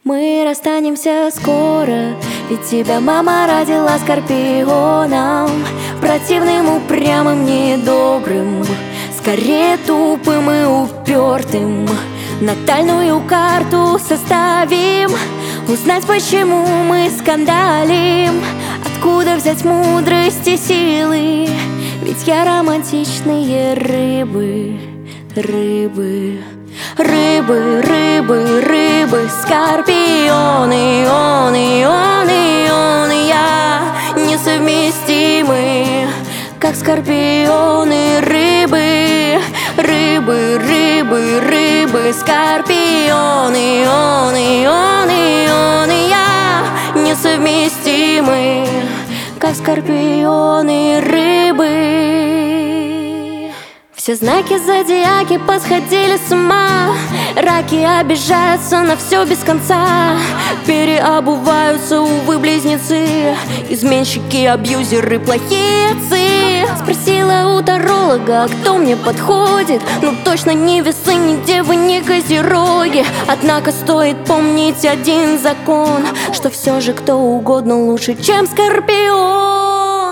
Мы расстанемся скоро, ведь тебя мама родила скорпионом, противным, упрямым, недобрым, скорее тупым и упертым. Натальную карту составим, узнать, почему мы скандалим, откуда взять мудрость и силы, ведь я романтичные рыбы, рыбы. Рыбы, рыбы, рыбы, скорпионы, он и я несовместимы, как скорпионы, рыбы. Рыбы, рыбы, рыбы, скорпионы, он и я несовместимы, как скорпионы, рыбы. Все знаки зодиаки посходили с ума, раки обижаются на все без конца, переобуваются, увы, близнецы, изменщики, абьюзеры, плохие отцы. Спросила у таролога, кто мне подходит, ну точно не весы, ни девы, ни козероги. Однако стоит помнить один закон, что все же кто угодно лучше, чем скорпион.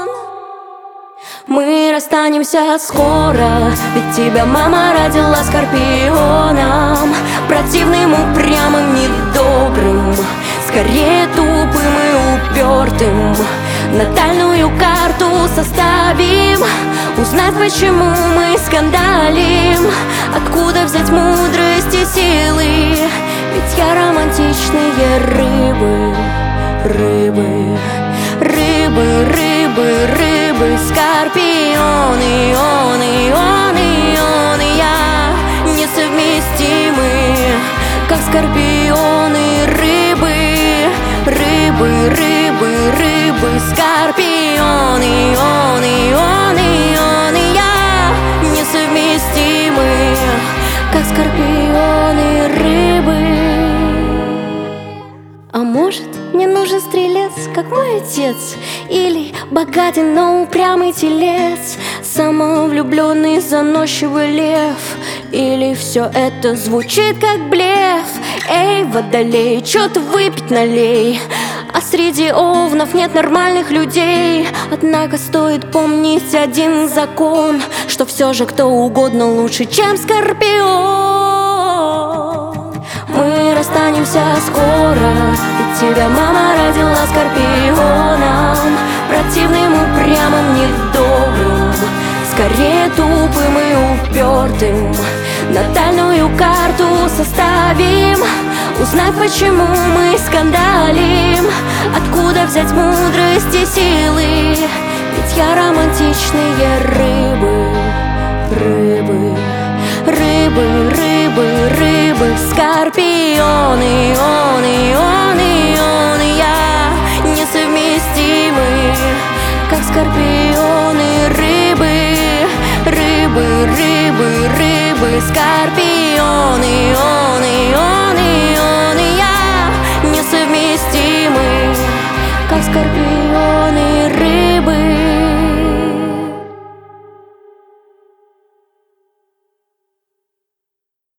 Мы расстанемся скоро, ведь тебя мама родила скорпионом, противным, упрямым, недобрым, скорее тупым и упертым. Натальную карту составим, узнать, почему мы скандалим, откуда взять мудрость и силы, ведь я романтичные рыбы, рыбы. Рыбы, рыбы, рыбы, скорпионы, он и я несовместимы, как скорпионы, рыбы. Рыбы, рыбы, рыбы, скорпионы, он и я несовместимы, как скорпионы, рыбы. А может, мне нужен стрелец, как мой отец, или богатый, но упрямый телец, самовлюбленный, заносчивый лев, или все это звучит как блеф? Эй, водолей, чё-то выпить налей, а среди овнов нет нормальных людей. Однако стоит помнить один закон, что все же кто угодно лучше, чем скорпион. Мы расстанемся скоро, ведь тебя мама родила скорпионом, противным, упрямым, недобрым, скорее тупым и упертым. Натальную карту составим, узнать, почему мы скандалим, откуда взять мудрость и силы, ведь я романтичные рыбы, рыбы. Рыбы, рыбы, рыбы, скорпионы, он и я несовместимы, как скорпионы, рыбы. Рыбы, рыбы, рыбы, скорпионы, он и